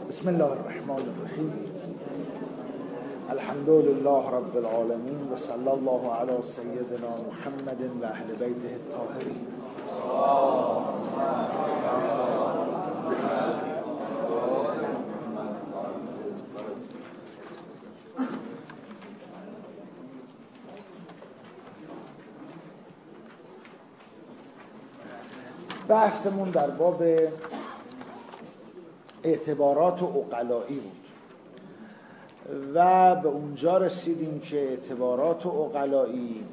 بسم الله الرحمن الرحیم. الحمد لله رب العالمین و صلی الله علی سیدنا محمد و اهل بیته الطاهرین. بحثمون در باب اعتبارات عقلایی بود و به اونجا رسیدیم که اعتبارات عقلایی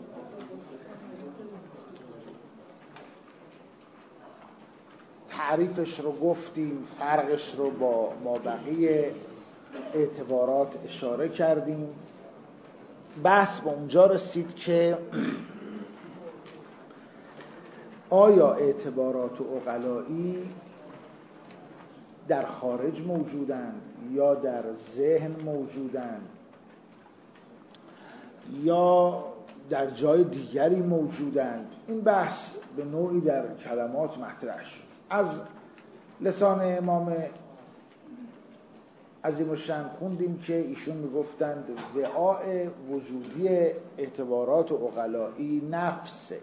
تعریفش رو گفتیم، فرقش رو با مابقی اعتبارات اشاره کردیم. بحث به اونجا رسید که آیا اعتبارات عقلایی در خارج موجودند یا در ذهن موجودند یا در جای دیگری موجودند؟ این بحث به نوعی در کلمات مطرح شد. از لسان امام عظیم الشأن خوندیم که ایشون میگفتند وعاء وجودی اعتبارات عقلایی نفسه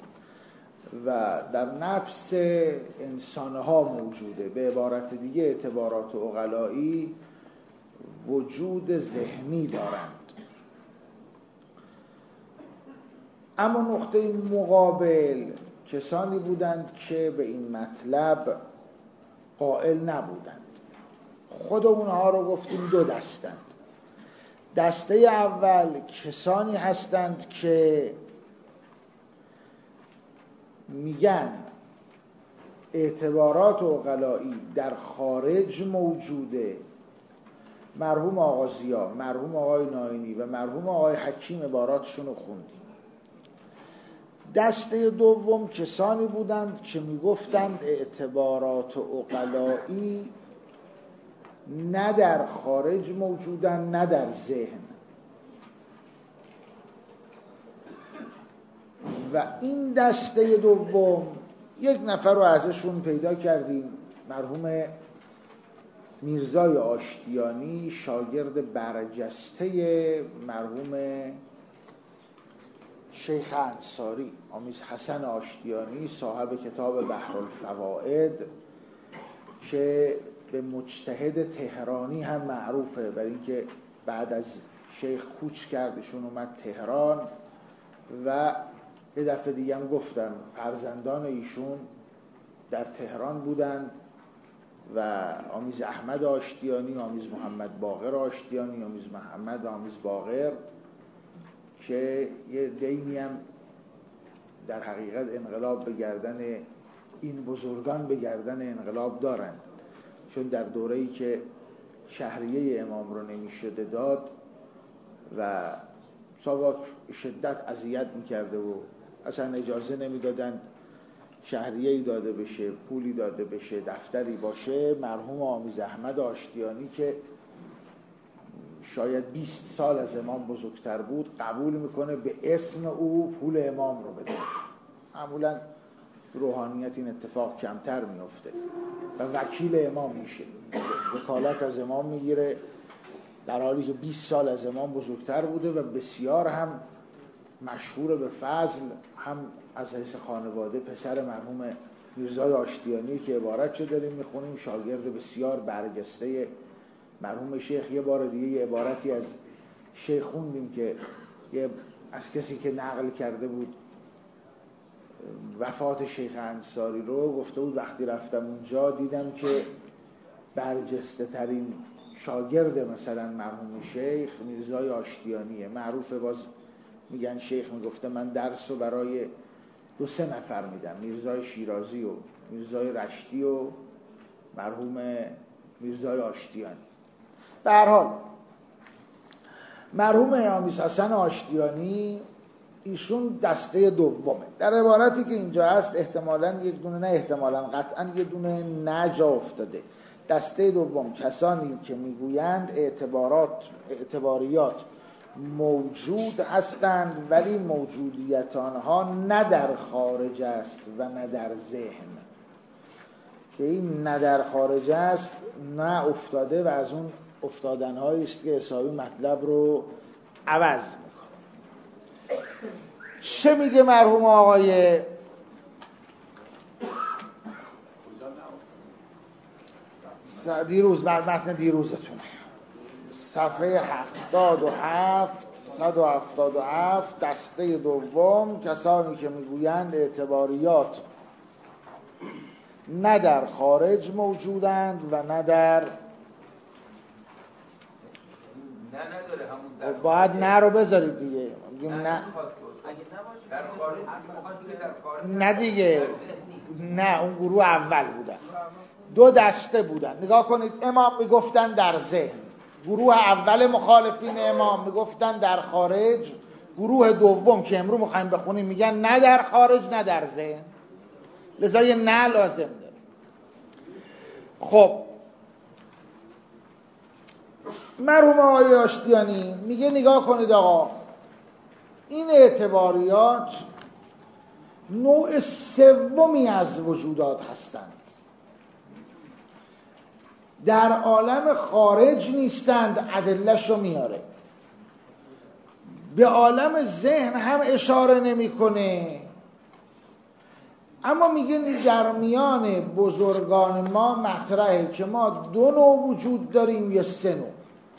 و در نفس انسانها موجوده. به عبارت دیگه اعتبارات عقلایی وجود ذهنی دارند. اما نقطه مقابل کسانی بودند که به این مطلب قائل نبودند. خود اونها رو گفتیم دو دستند. دسته اول کسانی هستند که میگن اعتبارات عقلایی در خارج موجوده. مرحوم آقا ضیا، مرحوم آقای ناینی و مرحوم آقای حکیم عباراتشون رو خوندیم. دسته دوم کسانی بودند که میگفتند اعتبارات عقلایی نه در خارج موجودند نه در ذهن. و این دسته دوم یک نفر رو ازشون پیدا کردیم، مرحوم میرزای آشتیانی، شاگرد برجسته مرحوم شیخ انصاری، آمیز حسن آشتیانی، صاحب کتاب بحرالفوائد که به مجتهد تهرانی هم معروفه، برای اینکه بعد از شیخ کوچ کردشون اومد تهران و یه دفعه دیگه هم گفتم فرزندان ایشون در تهران بودند و آمیز احمد آشتیانی، آمیز محمد باقر آشتیانی، آمیز محمد و آمیز باقر، که یه دینی هم در حقیقت انقلاب به گردن این بزرگان به گردن انقلاب دارند، چون در دوره‌ای که شهریه امام رو نمی‌شده داد و ساواک شدت اذیت می‌کرده و اصلا اجازه نمیدادند شهریه‌ای داده بشه، پولی داده بشه، دفتری باشه، مرحوم آمیز احمد آشتیانی که شاید 20 سال از امام بزرگتر بود قبول میکنه به اسم او پول امام رو بده. معمولا روحانیت این اتفاق کمتر میفته و وکیل امام میشه، وکالت از امام میگیره، در حالی که 20 سال از امام بزرگتر بوده و بسیار هم مشهور به فضل، هم از حیث خانواده پسر مرحوم میرزای آشتیانی که عبارت داریم میخونیم، شاگرد بسیار برجسته مرحوم شیخ. یه بار دیگه یه عبارتی از شیخ خوندیم که از کسی که نقل کرده بود وفات شیخ انصاری رو، گفته بود وقتی رفتم اونجا دیدم که برجسته ترین شاگرد مثلا مرحوم شیخ میرزای آشتیانیه. معروفه، باز میگن شیخ میگفته من درس رو برای 2-3 نفر میدم، میرزای شیرازی و میرزای رشتی و مرحوم میرزای آشتیانی. به هر حال مرحوم آمیز حسن آشتیانی ایشون دسته دومه. در عبارتی که اینجا هست احتمالاً یک دونه، نه احتمالاً قطعاً یه دونه نجا افتاده. دسته دوم کسانی که میگویند اعتباریات موجود هستند ولی موجودیت آنها نه در خارج است و نه در ذهن. که این نه در خارج است نه افتاده و از اون افتادن‌هایی است که حسابی مطلب رو عوض میکنه. چه میگه مرحوم آقای دیروز، متن دیروزتونه، صفحه 177 دسته دوم، کسانی که میگویند اعتباریات نه در خارج موجودند و نه در باید نه رو بذارید دیگه، میگیم نه نه دیگه، نه اون گروه اول بودن، دو دسته بودن. نگاه کنید، امام میگفتن در ذهن، گروه اول مخالفین امام میگفتن در خارج، گروه دوم که امروز میخوایم بخونیم میگن نه در خارج نه در ذهن، لذا یه نه لازم داره. خب مرحوم آقای آشتیانی میگه نگاه کنید آقا، این اعتباریات نوع سومی از وجودات هستند، در عالم خارج نیستند. ادله‌شو میاره، به عالم ذهن هم اشاره نمیکنه، اما میگه در میان بزرگان ما مطرحه که ما دو نوع وجود داریم یا سه نوع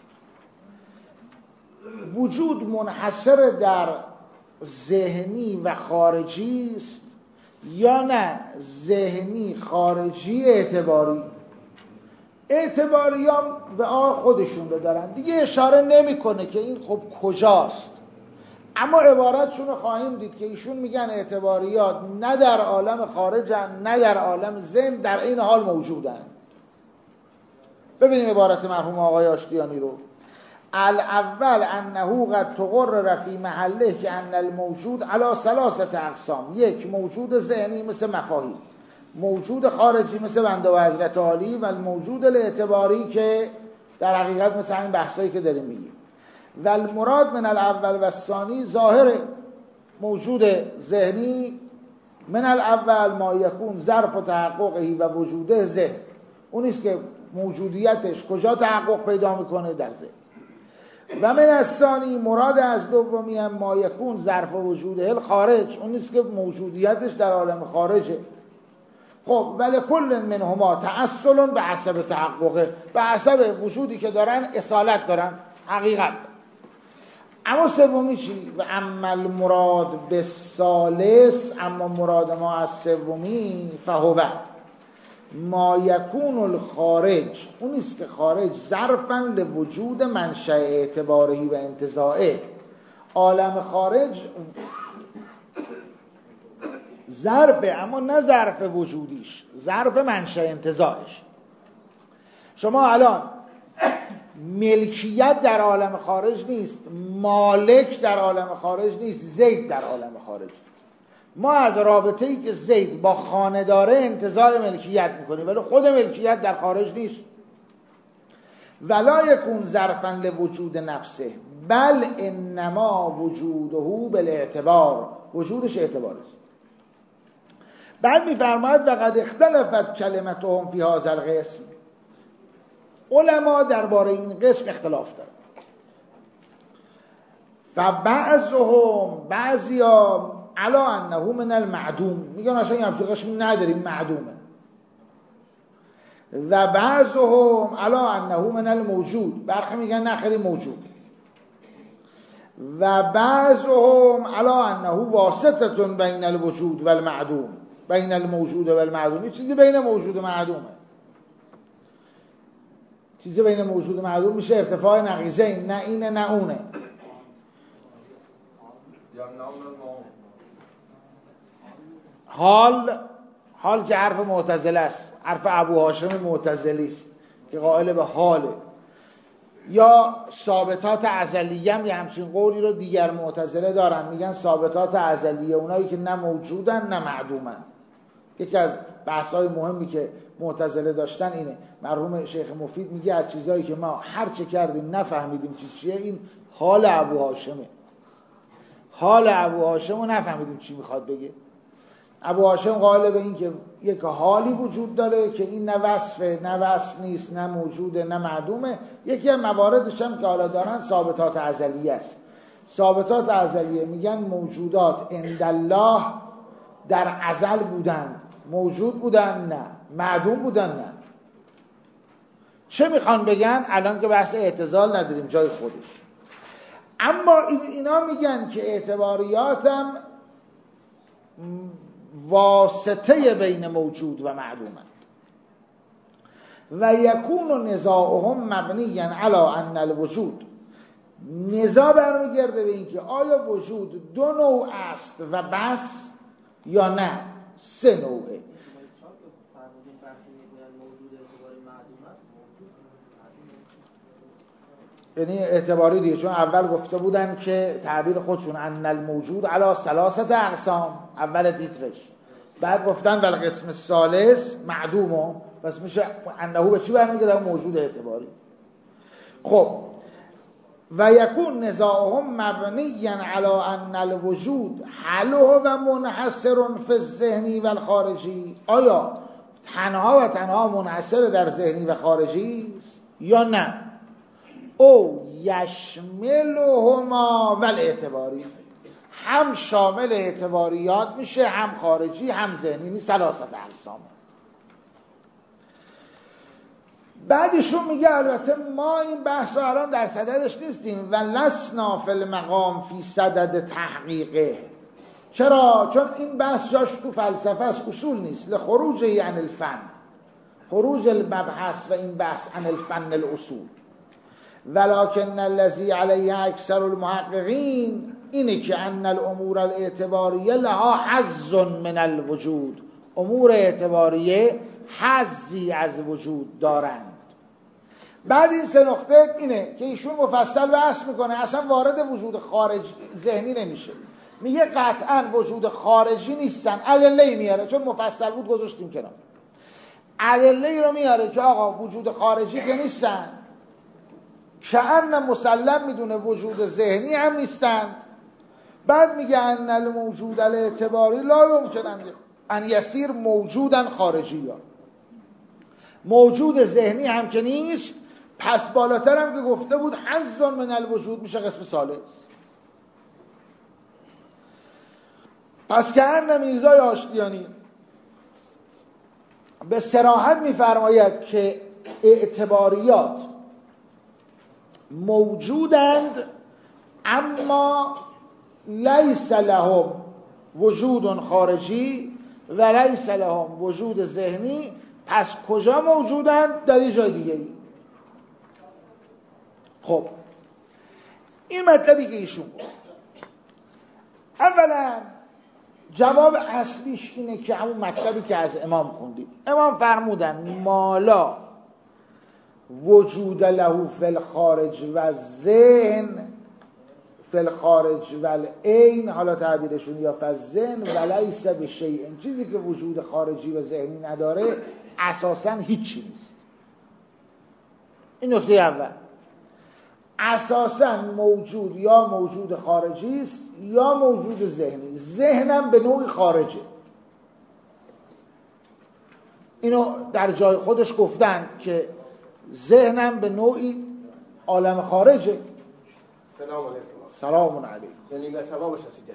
وجود، منحصر در ذهنی و خارجی است یا نه ذهنی خارجی اعتباری. اعتباری هم به خودشون رو دارن دیگه، اشاره نمیکنه که این خب کجاست، اما عبارتشون رو خواهیم دید که ایشون میگن اعتباریات نه در عالم خارجن نه در عالم ذهن، در این حال موجودن. ببینیم عبارت مرحوم آقای آشتیانی رو. الاول انه قد تقرر فی محله که ان الموجود علی ثلاثه اقسام، یک موجود ذهنی مثل مفاهیم، موجود خارجی مثل بنده و حضرت عالی، و الموجود الاعتباری که در حقیقت مثل همین بحثایی که داریم میگیم. و المراد من الاول و الثانی، ظاهر موجود ذهنی من الاول ما یکون ظرف و تحققه و وجوده ذهن، اون است که موجودیتش کجا تحقق پیدا میکنه، در ذهن. و من الثانی، مراد از دومی هم ما یکون ظرف وجوده الخارج، اون است که موجودیتش در عالم خارجه. خب ولی کل منهما تأصل به حسب تحققه، به حسب وجودی که دارن اصالت دارن، حقیقت. اما سومی چی؟ و اما المراد به ثالث، اما مراد ما از سومی فهو ما یکون الخارج، اون است که خارج ظرفاً لوجود منشأ اعتباری و انتزاعه. عالم خارج ظرفه، اما نه ظرف وجودیش، ظرف منشأ انتزاعش. شما الان ملکیت در عالم خارج نیست، مالک در عالم خارج نیست، زید در عالم خارج. ما از رابطه‌ای که زید با خانه داره انتزاع ملکیت میکنیم، ولی خود ملکیت در خارج نیست. ولا یکون ظرفاً لوجود نفسه بل انما وجوده بالاعتبار، وجودش اعتبار است. بعد میفرماید و قد اختلفت کلمتهم فی هذا القسم، علما درباره این قسم اختلاف دارن. فبعضهم، بعضیا علا انه من المعدوم، میگن اصلا این همچون قسم نداریم، معدومه. و بعضهم علا انه من الموجود، برخی میگن نخیلی موجود. و بعضهم علا انه واسطه بین الوجود و المعدوم، بین الموجود و المعدوم، این چیزی بین موجود و معدومه. چیزی بین موجود و معدوم میشه ارتفاع نقیضین، نه اینه نه اونه. حال که حرف معتزله است، حرف ابو هاشم معتزلی است که قائل به حاله. یا ثابتات ازلیه هم یه همچین قولی رو دیگر معتزله دارن، میگن ثابتات ازلیه اونایی که نه موجودن نه معدومن. یکی از بحث‌های مهمی که معتزله داشتن اینه. مرحوم شیخ مفید میگه از چیزایی که ما هر چه کردیم نفهمیدیم چیه، این حال ابو هاشمه. حال ابو هاشم رو نفهمیدیم چی میخواد بگه. ابو هاشم قائل به این که یک حالی وجود داره که این نه وصفه نه وصف نیست نه موجوده نه معدومه. یکی از مواردش هم که حالا دارن ثابتات ازلیه است. ثابتات ازلیه میگن موجودات عند الله در ازل بودن، موجود بودن نه، معدوم بودن نه. چه میخوان بگن؟ الان که بحث اعتزال نداریم، جای خودش. اما اینا میگن که اعتباریاتم واسطه بین موجود و معدومه و یکون نزاعهم مبنیا علی ان الوجود. نزاع برمیگرده به این که آیا وجود دو نوع است و بس یا نه 3 نوعه. یعنی اعتباری دیگه، چون اول گفته بودن که تعبیر خودشون ان الموجود علی 3 اقسام اول تیترش، بعد گفتن بل قسم ثالث معدومه، پس میشه انه به چی برمیگرده؟ موجود اعتباری. خب و یکون نزاعهم مبنیا علی ان الوجود هل هو منحصر فی الذهنی و الخارجی، آیا تنها و تنها منحصر در ذهنی و خارجی است یا نه؟ او یشملهما والاعتباری، هم شامل اعتباریات میشه هم خارجی هم ذهنی، یعنی 3 اقسام. بعدشون میگه البته ما این بحث رو الان در صددش نیستیم و لسنا فی المقام فی صدد تحقیقه. چرا؟ چون این بحث جاش تو فلسفه است، اصول نیست. لخروجه عن الفن، خروج المبحث و این بحث عن الفن الاصول. ولکن الذی علیه اکثر المحققین اینه که ان الامور الاعتباریه لها حظ من الوجود، امور اعتباریه حظی از وجود دارند. بعد این 3 نقطه اینه که ایشون مفصل بحث میکنه، اصلا وارد وجود خارج ذهنی نمیشه، میگه قطعا وجود خارجی نیستن، ادله میاره، چون مفصل بود گذاشتیم کنار. ادله رو میاره که آقا وجود خارجی که نیستن، کأن مسلم میدونه وجود ذهنی هم نیستند. بعد میگه ان الموجود الاعتباری لا یمکن ان یصیر موجودن خارجی، موجود ذهنی هم که نیست، پس بالاتر هم که گفته بود حظ من الوجود میشه قسم ثالث. پس که ان میرزای آشتیانی به صراحت میفرماید که اعتباریات موجودند اما لیس لهم وجود خارجی و لیس لهم وجود ذهنی. پس کجا موجودند؟ در یه جای دیگری. خب این مطلبی که ایشون بود، اولا جواب اصلیش اینه که همون مطلبی که از امام خوندیم. امام فرمودن مالا وجود له فی الخارج و ذهن فی الخارج و العین، حالا تعبیرشون یا فی الذهن و لیس بشیء، چیزی که وجود خارجی و ذهنی نداره اساساً هیچی نیست. این نکته اول. اساساً موجود یا موجود خارجی است یا موجود ذهنی. ذهنم به نوعی خارجه. اینو در جای خودش گفتن که ذهنم به نوعی عالم خارجه. سلام علیکم. سلام علیکم. یعنی به ثوابش رسیده.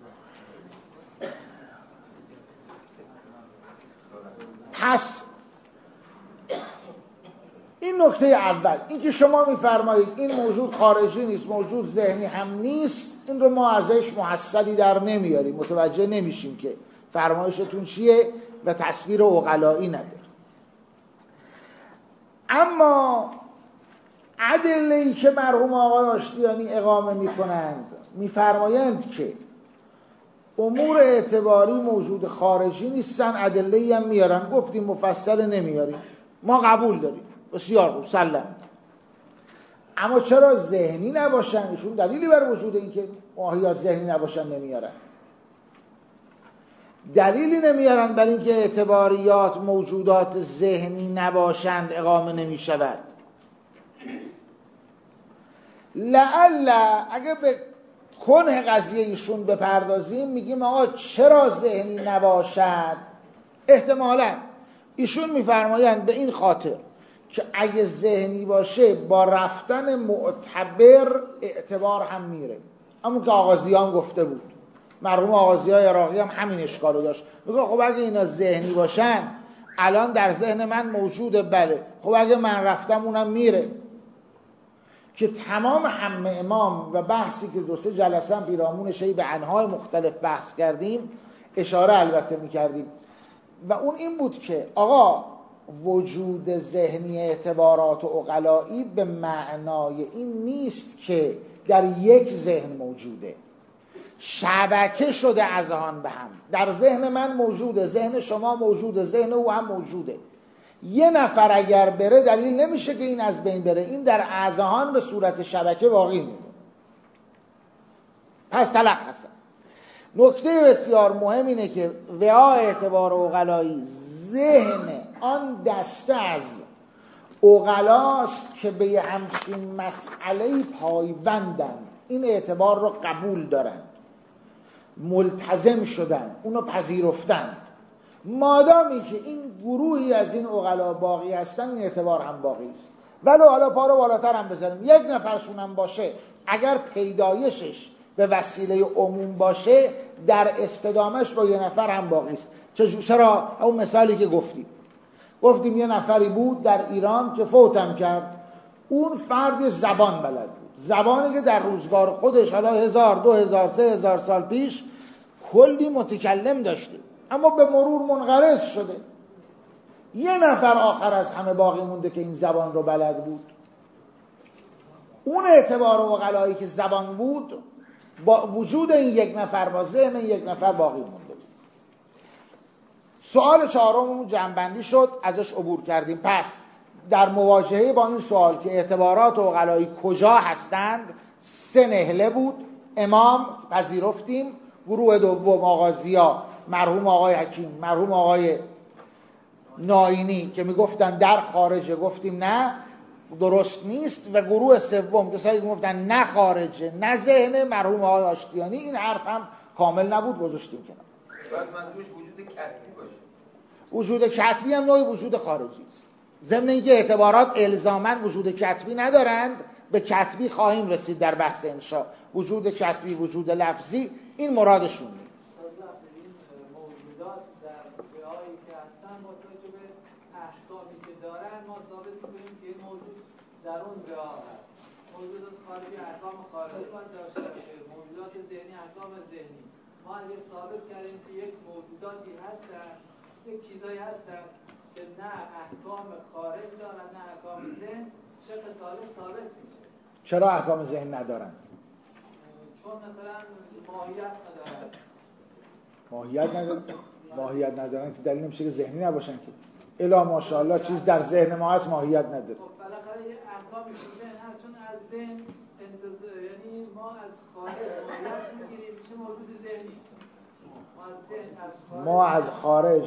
پس این نکته اول، این که شما میفرمایید این موجود خارجی نیست موجود ذهنی هم نیست، این رو ما ازش محصلی در نمیاریم، متوجه نمیشیم که فرمایشتون چیه و تصویر عقلایی نداره. اما ادله‌ای که مرحوم آقای آشتیانی اقامه میکنند میفرمایند که امور اعتباری موجود خارجی نیستن، ادله‌ای هم میارن، گفتیم مفصل نمیاریم، ما قبول داریم، بسیار خوب سلام. اما چرا ذهنی نباشن؟ ایشون دلیلی بر وجود این که ماهیات ذهنی نباشن نمیارن. دلیلی نمیارن بر اینکه اعتباریات موجودات ذهنی نباشند اقامه نمیشود. لعل اگه به کنه قضیه ایشون بپردازیم، میگیم آقا چرا ذهنی نباشد؟ احتمالاً ایشون میفرمایند به این خاطر که اگه ذهنی باشه با رفتن معتبر اعتبار هم میره. همون که آغازیان گفته بود، مرحوم آغازیای عراقی هم همین اشکالو داشت، میگه خب اگه اینا ذهنی باشن الان در ذهن من موجوده، بله، خب اگه من رفتم اونم میره. که تمام هم امام و بحثی که 2-3 جلسه هم پیرامونش به انواع مختلف بحث کردیم اشاره البته میکردیم و اون این بود که آقا وجود ذهنی اعتبارات و عقلایی به معنای این نیست که در یک ذهن موجوده، شبکه شده اذهان به هم. در ذهن من موجوده، ذهن شما موجوده، ذهن او هم موجوده. یه نفر اگر بره دلیل نمیشه که این از بین بره، این در اذهان به صورت شبکه باقی میمونه. پس تلخصا نکته بسیار مهم اینه که وعا اعتبار عقلایی ذهن آن دسته از عقلاست که به همچین مسئله پایبندن، این اعتبار رو قبول دارند، ملتزم شدن، اونو پذیرفتند. مادامی که این گروهی از این عقلا باقی هستن این اعتبار هم باقی است. ولو حالا پا رو بالاتر هم بزنیم، یک نفرشون هم باشه، اگر پیدایشش به وسیله عموم باشه در استدامش با یه نفر هم باقی است. چرا؟ اون مثالی که گفتیم یه نفری بود در ایران که فوتم کرد، اون فرد زبان بلد بود، زبانی که در روزگار خودش حالا 1000 2000 3000 سال پیش کلی متکلم داشته، اما به مرور منقرض شده. یه نفر آخر از همه باقی مونده که این زبان رو بلد بود. اون اعتبار و عقلایی که زبان بود با وجود این یک نفر، با ذهن یک نفر باقی مونده بود. سوال چهارممون جمع‌بندی شد، ازش عبور کردیم. پس در مواجهه با این سوال که اعتبارات و عقلایی کجا هستند 3 نهله بود. امام پذیرفتیم، گروه دوم آغازیا، مرحوم آقای حکیم، مرحوم آقای ناینی که میگفتن در خارجه، گفتیم نه درست نیست. و گروه سوم کسایی که میگفتن نه خارجه نه ذهن، مرحوم آقای آشتیانی. این حرف هم کامل نبود، گذاشتیم کنار. بعد منظورش وجود کتبی باشه. وجود کتبی هم نوعی وجود خارجی است. ضمن اینکه اعتبارات الزاماً وجود کتبی ندارند، به کتبی خواهیم رسید در بحث انشاء. وجود کتبی، وجود لفظی، این مرادشون نیست. موجودات در جایی که هستن با توجه به احکامی که دارن ما ثابت می‌کنیم که موجود در اون جا هست. موجودات خارجی احکام خارجی باید داشته باشه، موجودات ذهنی احکام ذهنی. ما اگه ثابت کردیم که یک موجوداتی هستن، یک چیزایی هستن که نه احکام خارج دارن نه احکام ذهن، شق ثالث ثابت میشه. چرا احکام ذهن ندارن؟ چون مثلا ماهیت ندارن. ماهیت ندارن که دلیل نمیشه که ذهنی نباشن که. الا ماشاءالله چیز در ذهن ما هست ماهیت نداره. خب بالاخره یه احکامی تو ذهن هست، چون از ذهن یعنی ما از خارج ماهیت میگیریم، میشه موجود ذهنی. ما از خارج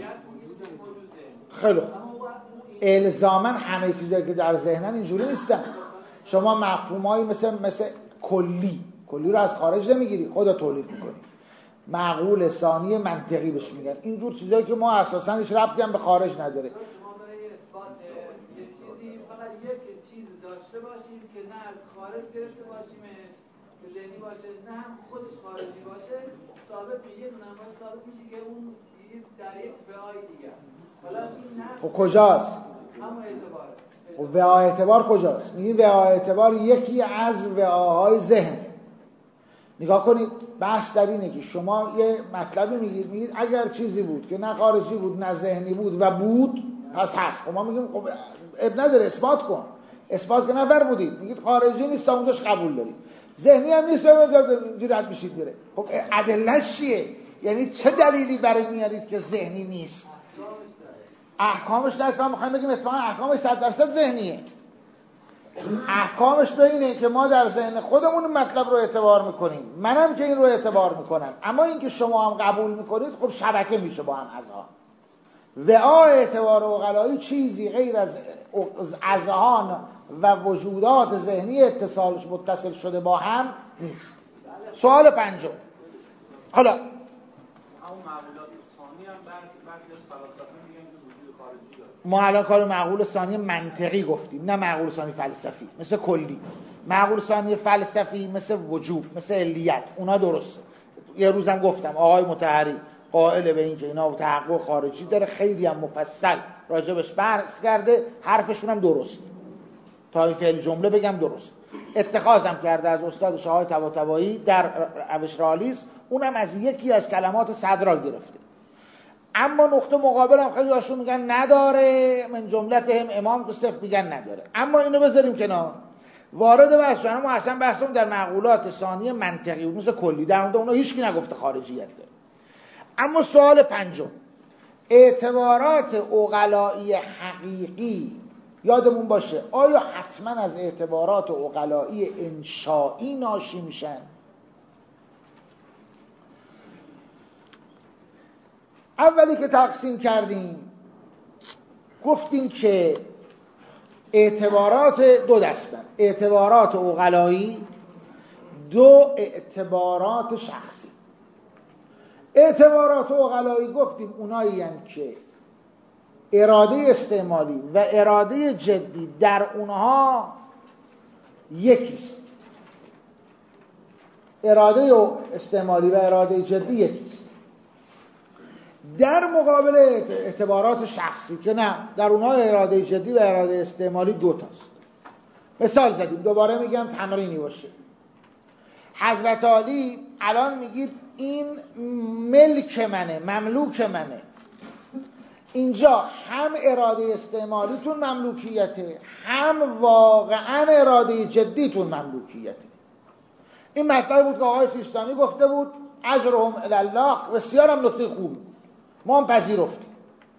خیلی خوب. الزاماً همه چیزایی که در ذهنن اینجوری نیستن. شما مفهومایی مثل کلی رو از خارج نمیگیری، خودت تولید میکنی. معقول ثانی منطقی بهش میگن. اینجور چیزایی که ما اساساً هیچ ربطی هم به خارج نداره. ما برای اثبات یه چیزی فقط یک چیز داشته باشیم که نه از خارج گرفته باشیمش که ذهنی باشه، نه هم خودش خارجی باشه، ثابت میشه. نمای ثابت میشه که اون در یک وعای دیگه. حالا این نه خب کجاست؟ همون اعتباره. خب وعا اعتبار کجاست؟ میگیم وعا اعتبار یکی از وعاهای ذهن. نگاه کنید، بحث در اینه که شما یه مطلبی میگید اگر چیزی بود که نه خارجی بود نه ذهنی بود و بود پس هست. خب ما میگیم خب اب نداره، اثبات کن. اثبات که نفرمودید، میگید خارجی نیست تا اونجاش قبول دارید، ذهنی هم نیست اینجوری رد میشید میره. خب ادله‌اش چیه؟ یعنی چه دلیلی برای میارید که ذهنی نیست؟ احکامش نه، میخوایم بگیم اتفاقا احکامش 100% ذهنیه. احکامش به اینه که ما در ذهن خودمون مطلب رو اعتبار میکنیم، منم که این رو اعتبار میکنم، اما این که شما هم قبول میکنید خب شبکه میشه با هم اذهان. وعا اعتبار عقلایی چیزی غیر از اذهان و وجودات ذهنی متصل شده با هم نیست. بله سوال پنجم. حالا همون معقولات ثانی هم برخی از فلاسفه میگن که وجود خارجی داره. ما الان کار معقول ثانی منطقی گفتیم، نه معقول ثانی فلسفی. مثل کلی معقول ثانی فلسفی مثل وجوب، مثل علیت، اونا درسته. یه روزم گفتم آقای مطهری قائل به این که اینا تحقق خارجی داره، خیلی هم مفصل راجبش بحث کرده، حرفشون هم درست. تا فعل جمله بگم درست. اتخاذم کرده از استادش آقای طباطبایی در روش رئالیسم، اونم از یکی از کلمات صدرا گرفته. اما نقطه مقابل هم خیلی هاشون میگن نداره، من جملتهم امام که صفر میگن نداره. اما اینو بذاریم کنار، وارد بحث شدن. ما اصلا بحثمون در معقولات ثانی منطقی بود، مثل کلی، در مورد اونا هیچکی نگفته خارجیت داره. اما سوال پنجم، اعتبارات عقلایی حقیقی، یادمون باشه آیا حتما از اعتبارات عقلایی انشایی ناشی میشن؟ اولی که تقسیم کردیم گفتیم که اعتبارات دو دستن، اعتبارات عقلایی، دو اعتبارات شخصی. اعتبارات عقلایی گفتیم اونایی هستند که اراده استعمالی و اراده جدی در اونها یکیست. اراده استعمالی و اراده جدی یکیست. در مقابل اعتبارات شخصی که نه، در اونها اراده جدی و اراده استعمالی دوتاست. مثال زدیم، دوباره میگم تمرینی باشه. حضرت علی الان میگید این ملک منه، مملوک منه. اینجا هم اراده استعمالیتون مملوکیته، هم واقعا اراده جدیتون مملوکیته. این مطلب بود که آقای سیستانی گفته بود اجرهم الی الله، بسیار هم نکته خوبی، ما هم پذیرفتیم.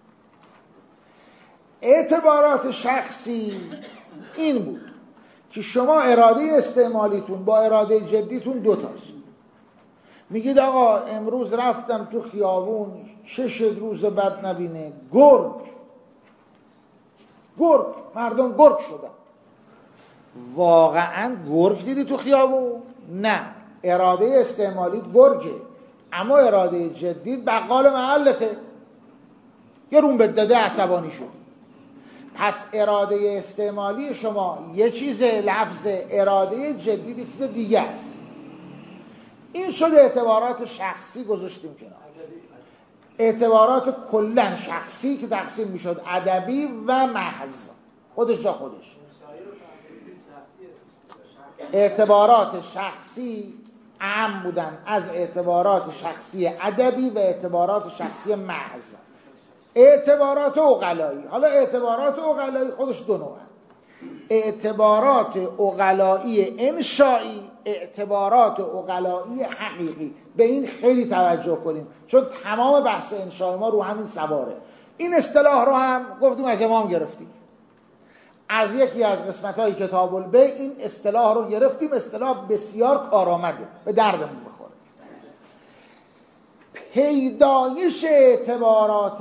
اعتبارات شخصی این بود که شما اراده استعمالیتون با اراده جدیتون دوتاست. میگید آقا امروز رفتم تو خیابون، چشت روز بد نبینه، گرگ، مردم گرگ شدن. واقعا گرگ دیدی تو خیابون؟ نه، اراده استعمالیت گرگه، اما اراده جدید بقال محلته، یه روم بداده عصبانی شد. پس اراده استعمالی شما یه چیز، لفظ اراده جدید یه چیز دیگه است. این شد اعتبارات شخصی، گذاشتیم کنار. اعتبارات کلن شخصی که تقسیم میشد ادبی و محض، خودش جا خودش. اعتبارات شخصی اهم بودن از اعتبارات شخصی ادبی و اعتبارات شخصی محض. اعتبارات عقلایی، حالا اعتبارات عقلایی خودش دو نوعه، اعتبارات عقلایی انشایی، اعتبارات عقلایی حقیقی. به این خیلی توجه کنیم چون تمام بحث انشای ما رو همین سواره. این اصطلاح رو هم گفتیم از امام گرفتیم، از یکی از قسمت‌های کتاب البیع این اصطلاح رو گرفتیم. اصطلاح بسیار کارآمده، به دردمون بخوره. پیدایش اعتبارات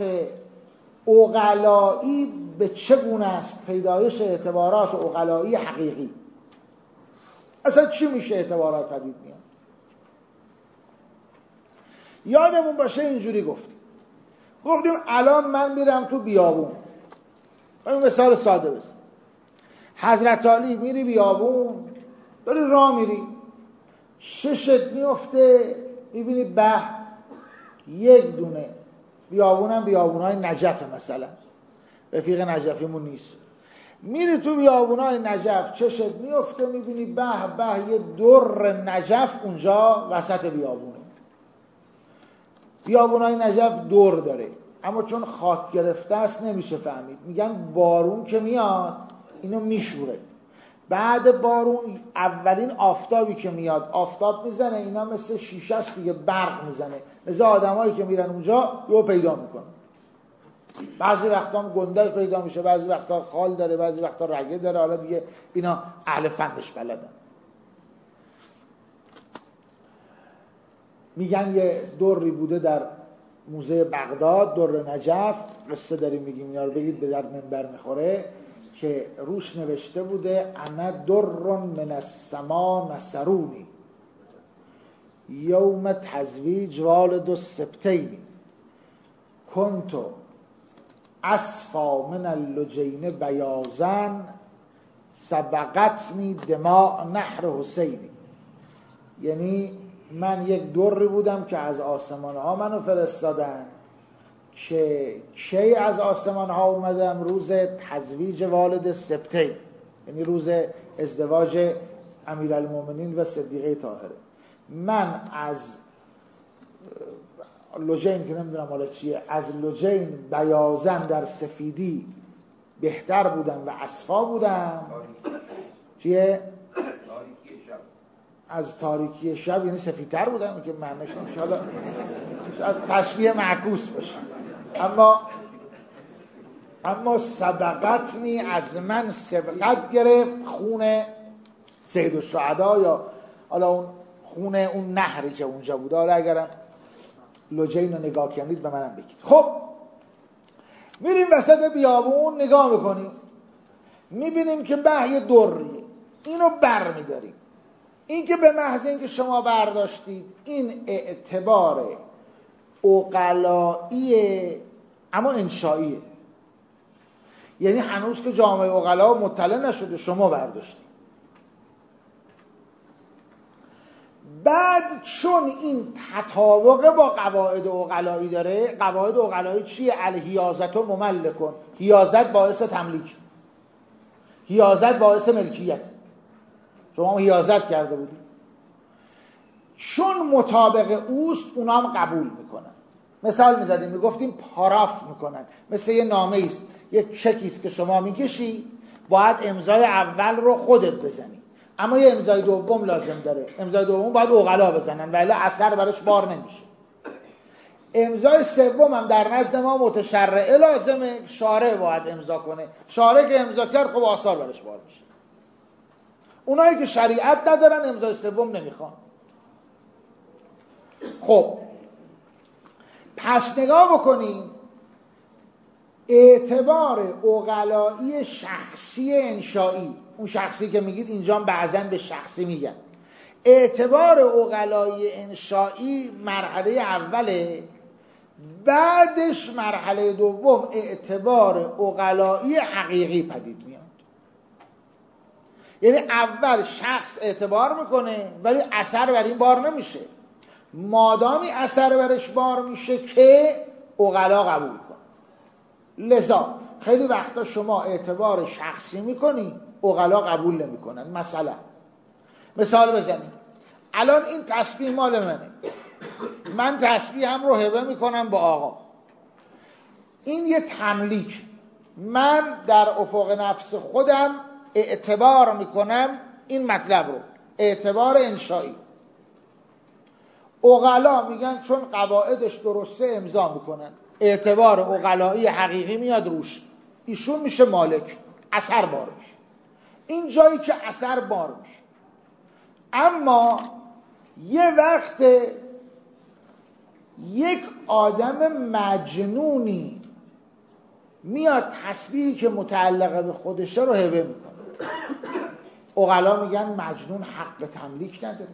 عقلایی به چه گونه است؟ پیدایش اعتبارات عقلایی حقیقی. اصلا چی میشه اعتبارات پدید میاد؟ یادمون باشه اینجوری گفتیم الان من میرم تو بیابون، این مثال ساده بزن. حضرت علی میری بیابون، داری راه میری، چشت میفته میبینی به یک دونه بیابونم بیابونای نجف، مثلا رفیق نجفیمون نیست، میری تو بیابونای نجف چشت میفته میبینی به یه در نجف اونجا وسط بیابونه. بیابونای نجف دور داره اما چون خاک گرفته است نمیشه فهمید. میگن بارون که میاد اینو میشوره، بعد بارون اولین آفتابی که میاد آفتاب میزنه، اینا مثل شیشه است دیگه، برق میزنه، لذا آدمایی که میرن اونجا یهو پیدا میکنن. بعضی وقتا هم گندای پیدا میشه، بعضی وقتا خال داره، بعضی وقتا رگه داره. حالا دیگه اینا اهل فنش بلدن. میگن یه دوری بوده در موزه بغداد، در نجف، قصه داریم میگیم، اینا رو بگید به در منبر میخوره، که روش نوشته بوده انا در من السما نصرونی، یوم تزویج والد السبتین کنتو اصفا من اللجین بیازن سبقتنی دماء نهر حسینی. یعنی من یک دری بودم که از آسمان ها منو فرستادن، که کی از آسمان ها اومدم؟ روز تزویج والد سبتین، یعنی روز ازدواج امیرالمومنین و صدیقه طاهره. من از لجین که نمیدونم حالا چیه، از لجین بیازن در سفیدی بهتر بودم و اصفا بودم. چیه؟ از تاریکی شب یعنی سفیدتر بودم که معنیش نمیشه، حالا شاید تشبیه معکوس باشه. اما سبقتنی، از من سبقت گرفت خون سید الشهدا، یا حالا اون خون اون نهری که اونجا بود. حالا اگرم لجین رو نگاه کنید به منم بگید. خب میریم وسط بیابون نگاه میکنیم، میبینیم که یه دریه، اینو بر میداریم. این که به محض اینکه شما برداشتید، این اعتبار عقلاییه اما انشائیه، یعنی هنوز که جامعه عقلا مطلع نشده، شما برداشتید. بعد چون این تطابق با قواعد عقلایی داره، قواعد عقلایی چیه؟ الحیازت و مملکن، حیازت باعث تملیک، حیازت باعث ملکیت. شما حیازت کرده بودید، چون مطابق اوست اونا هم قبول میکنن. مثال میزدیم، میگفتیم پاراف میکنن، مثل یه نامه است، یه چکیست که شما میکشی، باید امضای اول رو خودت بزنی، اما یه امضای دوم لازم داره. امضای دوم باید عقلا بزنن ولی اثر برش بار نمیشه. امضای سوم هم در نزد ما متشرعه لازمه، شارع باید امضا کنه. شارع که امضا کرد خب آثار برش بار میشه. اونایی که شریعت ندارن امضای سوم نمیخوان. خب پس نگاه بکنیم، اعتبار عقلایی شخصی انشایی، اون شخصی که میگید اینجا بعضا به شخصی میگن، اعتبار عقلایی انشایی مرحله اوله، بعدش مرحله دوم اعتبار عقلایی حقیقی پدید میاد. یعنی اول شخص اعتبار میکنه ولی اثر بر این بار نمیشه، مادامی اثر برش بار میشه که عقلا قبول کن. لذا خیلی وقتا شما اعتبار شخصی میکنی، عقلا قبول نمیکنن. مثال بزنیم، الان این تسبیح مال منه، من تسبیح هم رو هبه میکنم با آقا، این یه تملیک، من در افق نفس خودم اعتبار میکنم این مطلب رو، اعتبار انشایی. عقلا میگن چون قواعدش درسته امضا میکنن، اعتبار عقلایی حقیقی میاد روش، ایشون میشه مالک، اثر بار میشه. این جایی که اثر بار میشه. اما یه وقت یک آدم مجنونی میاد تسبیحی که متعلقه به خودشه رو هبه میکنه، عقلا میگن مجنون حق تملیک نداره،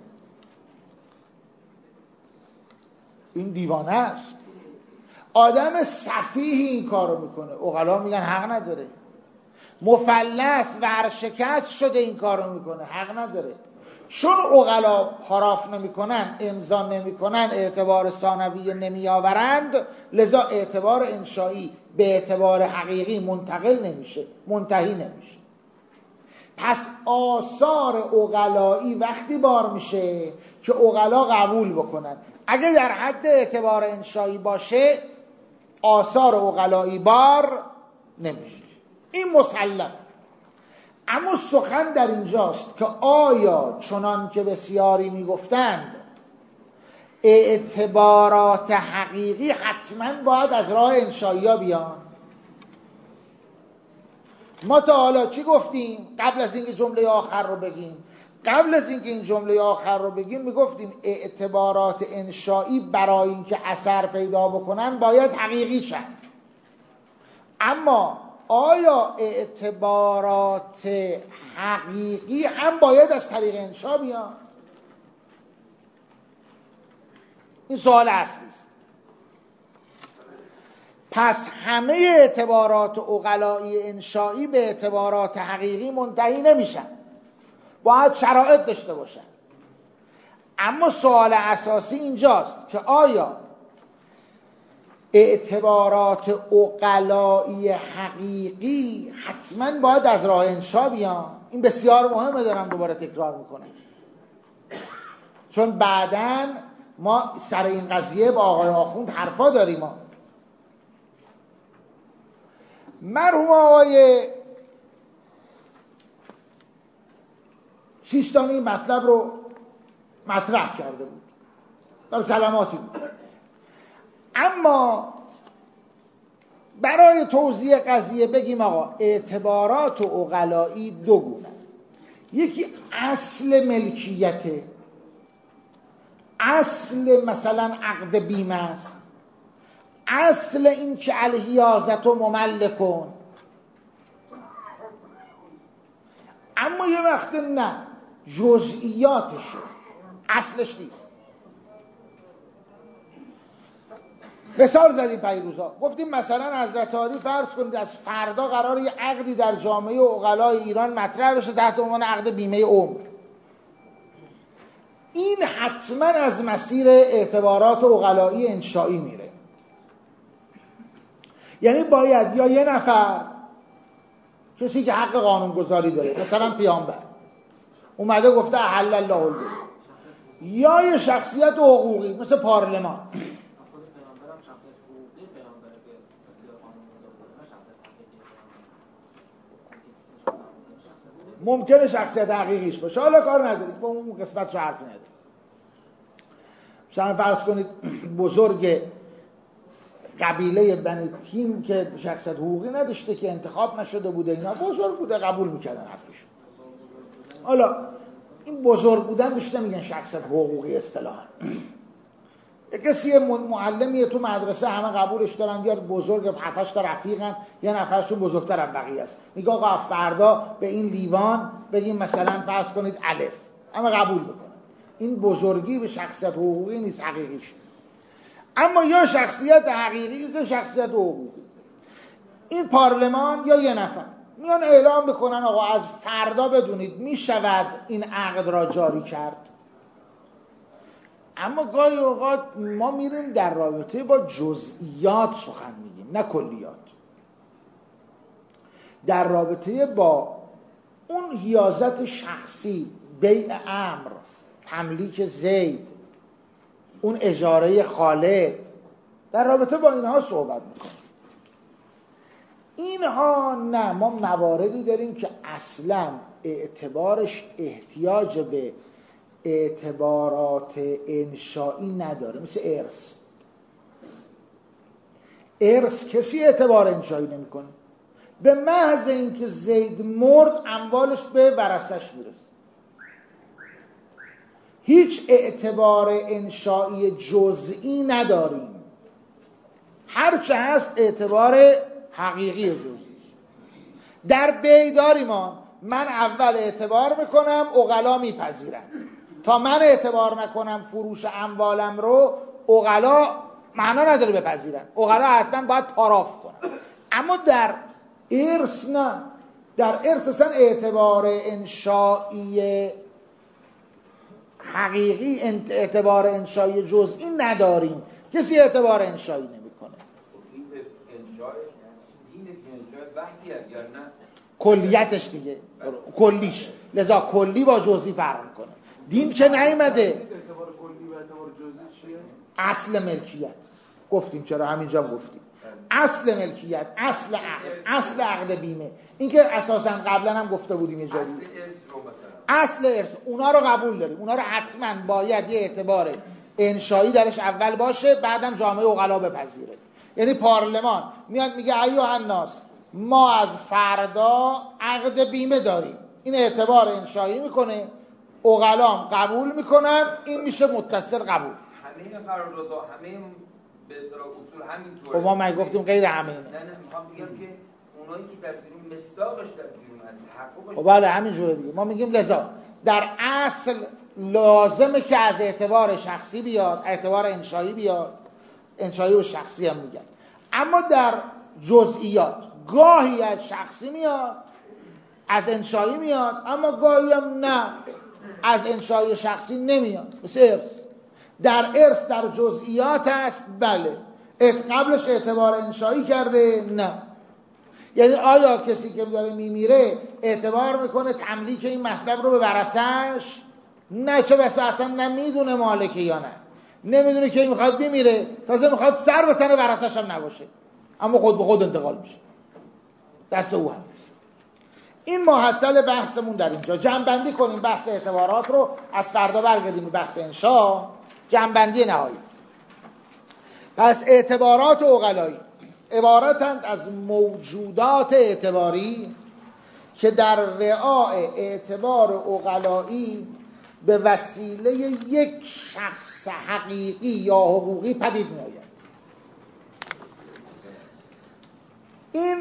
این دیوانه است. آدم سفیهی این کارو میکنه، عقلا میگن حق نداره. مفلس ورشکست شده این کارو میکنه، حق نداره. چون عقلا پاراف نمیکنن، امضا نمیکنن، اعتبار ثانویه نمیآورند، لذا اعتبار انشایی به اعتبار حقیقی منتقل نمیشه، منتهی نمیشه. پس آثار عقلایی وقتی بار میشه که عقلا قبول بکنن. اگه در حد اعتبار انشایی باشه، آثار عقلایی بار نمیشه. این مسلم. اما سخن در اینجاست که آیا چنان که بسیاری میگفتند اعتبارات حقیقی حتما باید از راه انشایی ها بیان؟ ما تا حالا چی گفتیم؟ قبل از اینکه جمله آخر رو بگیم، این جمله آخر رو بگیم میگفتیم اعتبارات انشایی برای اینکه اثر پیدا بکنن باید حقیقی شن. اما آیا اعتبارات حقیقی هم باید از طریق انشا بیان؟ این سوال اصلی است. پس همه اعتبارات عقلایی انشایی به اعتبارات حقیقی منتهی نمیشن، باید شرایط داشته باشن. اما سوال اساسی اینجاست که آیا اعتبارات عقلایی حقیقی حتما باید از راه انشا بیان؟ این بسیار مهمه، دارم دوباره تکرار میکنم، چون بعداً ما سر این قضیه با آقای آخوند حرفا داریم. مرحوم آقای سیستانی مطلب رو مطرح کرده بود، در کلماتی بود، اما برای توضیح قضیه بگیم آقا اعتبارات و عقلایی دو گونه، یکی اصل ملکیته، اصل مثلا عقد بیمه است، اصل این که الحیازت و مملکون. اما یه وقت نه، جزئیاتشه، اصلش نیست. مثال زدیم پیروزا، گفتیم مثلا حضرت عالی فرض کنید از فردا قرار یه عقدی در جامعه عقلای ایران مطرح بشه تحت عنوان عقد بیمه عمر. این حتما از مسیر اعتبارات عقلایی انشایی میره. یعنی باید یا یه نفر کسی که حق قانونگذاری داره، مثلا پیامبر اومده گفته احل الله البیع، یا یه شخصیت حقوقی مثل پارلمان. ممکنه شخصیت حقیقیش باشه، حالا کار نداریم با اون قسمت رو حرف نداریم. مثلا فرض کنید بزرگ قبیله بنی تیم که شخصیت حقوقی نداشته که انتخاب نشده بوده، اینا بزرگ بوده قبول میکردن حرفشون. حالا این بزرگ بودن بهش نمیگن شخصیت حقوقی اصطلاحا. کسی معلمیه تو مدرسه همه قبولش دارن، یا بزرگ 7-8 تا رفیقن، یه نفرشون بزرگتر از بقیه است، میگه آقا فردا به این لیوان بگیم مثلا فرض کنید الف، همه قبول میکنن. این بزرگی به شخصیت حقوقی نیست حقیقیش. اما یا شخصیت حقیقی یا شخصیت حقوقی. این پارلمان یا یه نفر میان اعلام بکنن آقا از فردا بدونید میشود این عقد را جاری کرد. اما گاهی اوقات ما میریم در رابطه با جزئیات سخن میگیم، نه کلیات. در رابطه با اون حیازت شخصی، بیع امر، تملیک زید، اون اجاره خالد، در رابطه با اینها صحبت میکنیم. اینها نه، ما مواردی داریم که اصلا اعتبارش احتیاج به اعتبارات انشایی نداره، مثل ارث. ارث کسی اعتبار انشایی نمیکنه، به محض اینکه زید مرد اموالش به ورثش میرسه. هیچ اعتبار انشایی جزئی نداریم، هرچه هست اعتبار حقیقی جزئی. در بیع داریم من اول اعتبار میکنم، عقلا میپذیرن. تا من اعتبار نکنم فروش اموالم رو، عقلا معنا نداره بپذیرن، عقلا حتما باید پاراف کنن. اما در ارث نه، در ارث اصلا اعتبار انشایی حقیقی، اعتبار انشایی جزئی نداریم، کسی اعتبار انشایی نمیکنه. این به انشای دین انشای وحی اگر نه کلیتش دیگه کلیش، لذا کلی با جزئی فرق میکنه. دین که نیامده. اعتبار کلی و اعتبار جزئی چیه؟ اصل ملکیت گفتیم، چرا همینجا گفتیم اصل ملکیت، اصل عقد، اصل عقد بیمه. این که اساسا قبلا هم گفته بودیم یه جایی، اصل ارث اونا رو قبول داریم، اونا رو حتما باید یه اعتبار انشایی درش اول باشه، بعدم جامعه عقلا بپذیره. یعنی پارلمان میاد میگه ایها الناس ما از فردا عقد بیمه داریم، این اعتبار انشایی میکنه، عقلام قبول میکنن، این میشه متصل قبول. همه قراردادها همه به اصطلاح اصول همینطوره. خب ما من گفتیم غیر همه. نه میخوام بگم که اونایی که در بیرون مصداقش در بیرون هست، تحققش خب بله همینجوره دیگه. ما میگیم لذا در اصل لازمه که از اعتبار شخصی بیاد، اعتبار انشایی بیاد، انشایی و شخصی هم میگن. اما در جزئیات گاهی از شخصی میاد، از انشایی میاد، اما گاهی هم نه، از انشایی شخصی نمیاد. مثل ارث. در ارث در جزئیات است، بله. قبلش اعتبار انشایی کرده؟ نه. یعنی آیا کسی که داره میمیره اعتبار میکنه تملیک این مطلب رو به ورثه‌اش؟ نه، چه بسا اصلا نمیدونه مالکه یا نه، نمیدونه که این میخواد بمیره، تازه میخواد سر به تن ورثه‌اش هم نباشه، اما خود به خود انتقال میشه، دست او هم. این محصل بحثمون در اینجا. جمع‌بندی کنیم بحث اعتبارات رو، از فردا برگردیم به بحث انشا. جمع‌بندی نهایی. پس اعتبارات عقلایی عبارتند از موجودات اعتباری که در رعاع اعتبار عقلایی به وسیله یک شخص حقیقی یا حقوقی پدید می‌آید. این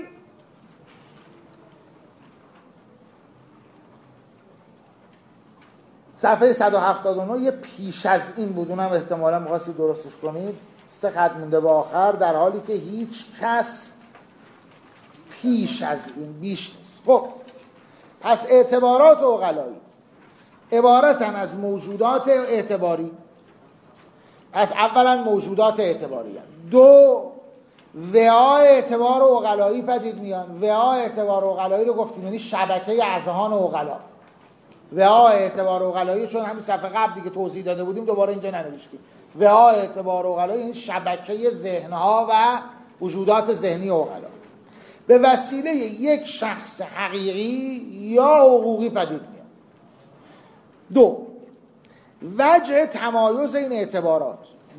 صفحه 179 یه پیش از این بود، اونم احتمالا می‌خواستید درستش کنید. 3 خط مونده به آخر، در حالی که هیچ کس پیش از این بیش نیست. خب پس اعتبارات عقلایی عبارتن از موجودات اعتباری. پس اولا موجودات اعتباری هم. 2 وعای اعتبار عقلایی پدید میان. وعای اعتبار عقلایی رو گفتیم یعنی شبکه اذهان عقلا. وعای اعتبار عقلایی چون همین صفحه قبل دیگه توضیح داده بودیم، دوباره اینجا ننوشتیم. وعای اعتبار عقلایی این شبکه ذهنها و وجودات ذهنی عقلا به وسیله یک شخص حقیقی یا حقوقی پدید میاد. 2 وجه تمایز این اعتبارات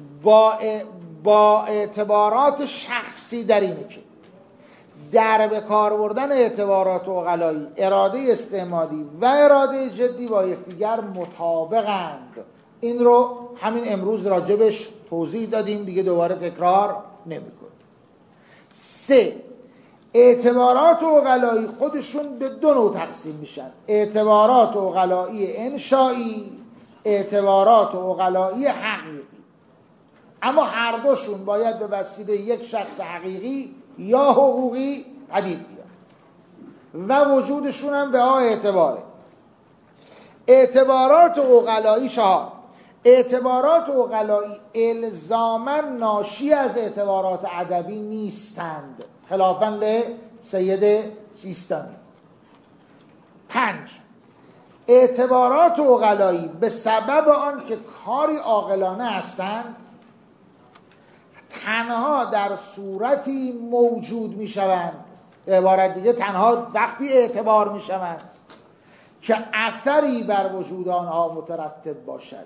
با اعتبارات شخصی در اینه که در به کار بردن اعتبارات عقلایی اراده استعمالی و اراده جدی با یکدیگر مطابقند. این رو همین امروز راجبش توضیح دادیم، دیگه دوباره تکرار نمی‌کنیم. 3 اعتبارات عقلایی خودشون به 2 نوع تقسیم میشن: اعتبارات عقلایی انشایی، اعتبارات عقلایی حقیقی. اما هر دوشون باید به وسیله یک شخص حقیقی یا حقوقی پدید بیاد و وجودشون هم به اعتباره. اعتبارات عقلایی 4. اعتبارات عقلایی الزاماً ناشی از اعتبارات ادبی نیستند، خلافاً لسید سیستانی. 5 اعتبارات عقلایی به سبب آن که کاری عاقلانه هستند تنها در صورتی موجود می شوند، به عبارت دیگه تنها وقتی اعتبار می شوند که اثری بر وجود آنها مترتب باشد.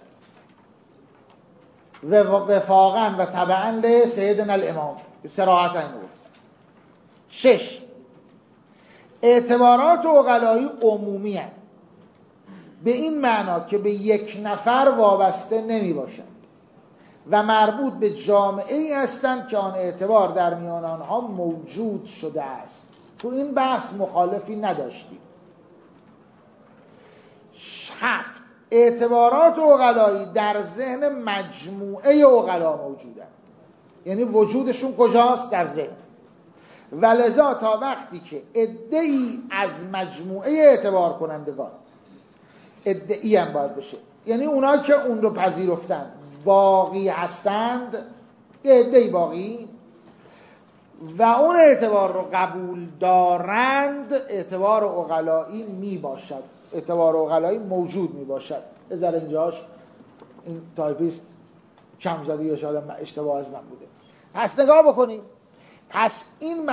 و وفاقاً و تبعاً لسیدنا الامام صراحت این بود. 6 اعتبارات عقلایی عمومی هستند، به این معنا که به یک نفر وابسته نمی باشند و مربوط به جامعه‌ای هستند که آن اعتبار در میان آنها موجود شده است. تو این بحث مخالفی نداشتیم. 7 اعتبارات عقلایی در ذهن مجموعه عقلا موجودند، یعنی وجودشون کجاست؟ در ذهن. و لذا تا وقتی که عده‌ای از مجموعه اعتبار کنندگان، عده‌ای هم باید بشه، یعنی اونا که اون رو پذیرفتن باقی هستند، عده‌ای باقی و اون اعتبار رو قبول دارند، اعتبار عقلایی می باشد، اعتبار عقلایی موجود می باشد. بذار اینجاش این تایپیست کم زده یا شاید اشتباه از من بوده. پس نگاه بکنیم. پس این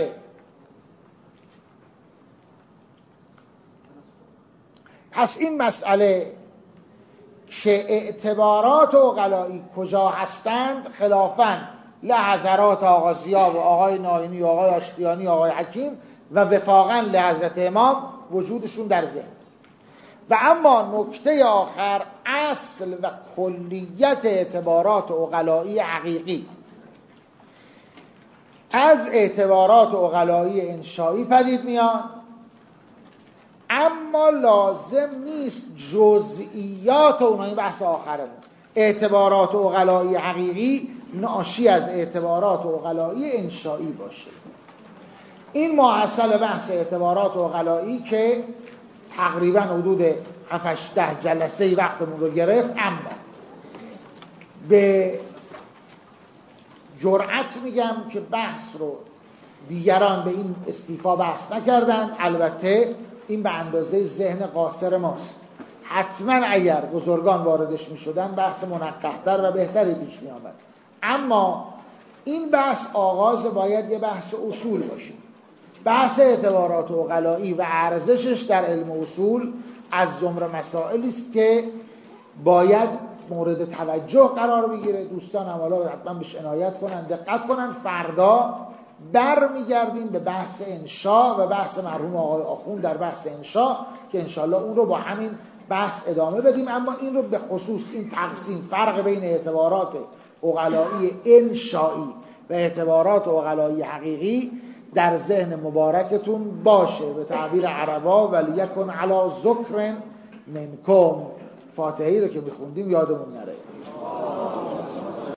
مسئله که اعتبارات عقلایی کجا هستند خلافاً لحضرات آقا ضیا و آقای ناینی و آقای آشتیانی و آقای حکیم و وفاقاً لحضرت امام وجودشون در ذهن. و اما نکته آخر، اصل و کلیت اعتبارات عقلایی حقیقی از اعتبارات عقلایی انشایی پدید میاد، اما لازم نیست جزئیات اونها، این بحث آخرمون، اعتبارات عقلایی حقیقی ناشی از اعتبارات عقلایی انشایی باشه. این ماحصل بحث اعتبارات عقلایی که تقریبا حدود 7-10 جلسه وقتمون رو گرفت، اما به جرأت میگم که بحث رو دیگران به این استیفا بحث نکردن. البته این به اندازه ذهن قاصر ماست. حتما اگر بزرگان واردش میشدن بحث منقح‌تر و بهتری پیش می آمد. اما این بحث آغاز باید یه بحث اصول باشه. بحث اعتبارات عقلایی و ارزشش در علم اصول از زمره مسائلی است که باید مورد توجه قرار بگیره. دوستان هم حالا حتما بهش عنایت کنن، دقت کنن. فردا برمیگردیم به بحث انشا و بحث مرحوم آقای آخوند در بحث انشا که انشالله اون رو با همین بحث ادامه بدیم. اما این رو به خصوص این تقسیم، فرق بین اعتبارات عقلایی انشایی و اعتبارات عقلایی حقیقی در ذهن مبارکتون باشه. به تعبیر عربا ولیکن علی ذکر منکم، فاتحه‌ای رو که میخوندیم یادمون نره.